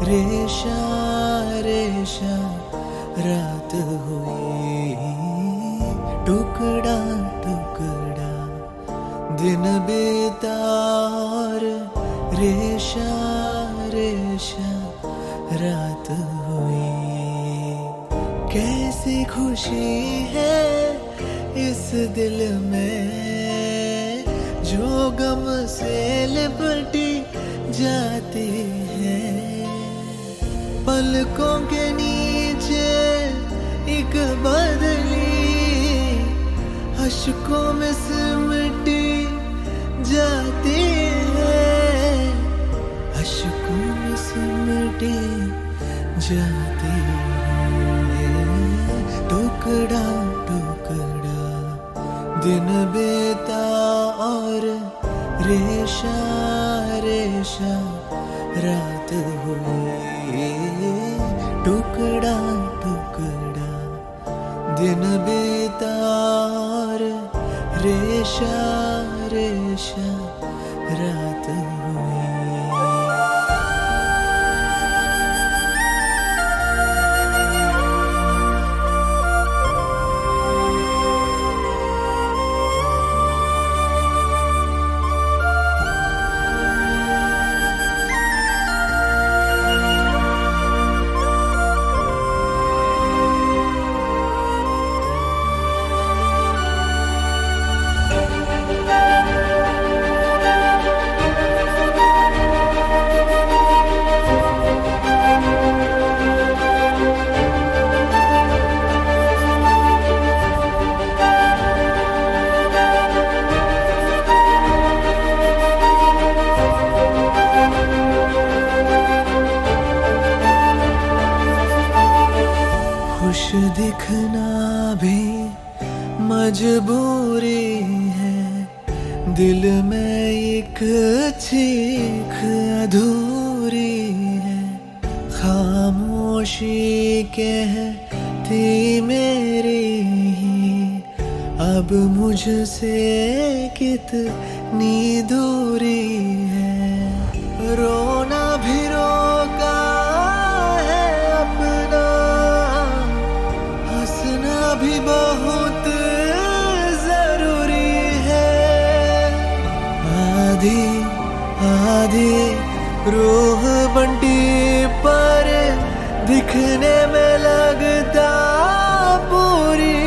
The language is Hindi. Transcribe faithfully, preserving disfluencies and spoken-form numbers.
रेशा रेशा रात हुई, टुकड़ा टुकड़ा दिन बीता और रेशा रेशा रात हुई। कैसी खुशी है इस दिल में जो गम से लिपटी जाती है। पलकों के नीचे एक बदली अश्कों में सिमटी जाती है, अश्कों में सिमटी जाती है। टुकड़ा टुकड़ा दिन बीता और रेशा रेशा रात हुई, टुकड़ा टुकड़ा दिन बीता और रेशा रेशा रात हुई। खुश दिखना भी मजबूरी है, दिल में एक चीख अधूरी है। खामोशी कहती मेरी ही अब मुझसे कितनी दूरी है। रोना भी रोका है अपना, हंसना भी बहुत जरूरी है। आधी आधी रूह बंटी पर दिखने में लगता पूरी